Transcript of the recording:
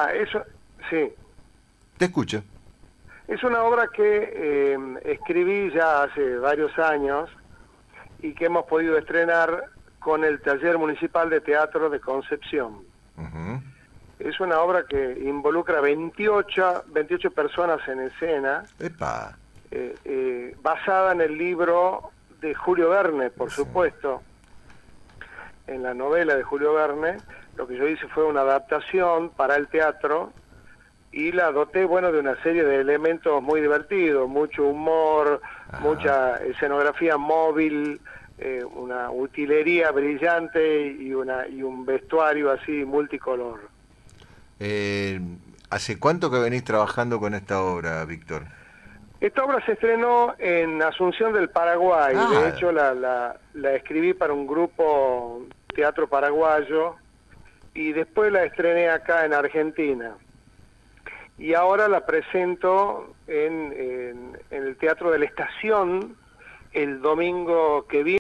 eso, sí. Te escucho. Es una obra que escribí ya hace varios años y que hemos podido estrenar con el Taller Municipal de Teatro de Concepción. Ujú. Es una obra que involucra 28 personas en escena, Epa. basada en el libro de Julio Verne, por Sí. supuesto, en la novela de Julio Verne. Lo que yo hice fue una adaptación para el teatro y la doté, bueno, de una serie de elementos muy divertidos, mucho humor, Ajá. mucha escenografía móvil, una utilería brillante y un vestuario así multicolor. Eh, ¿Hace cuánto que venís trabajando con esta obra, Víctor? Esta obra se estrenó en Asunción del Paraguay. De Ah, hecho la escribí para un grupo teatro paraguayo y después la estrené acá en Argentina. Y ahora la presento en el Teatro de la Estación el domingo que viene.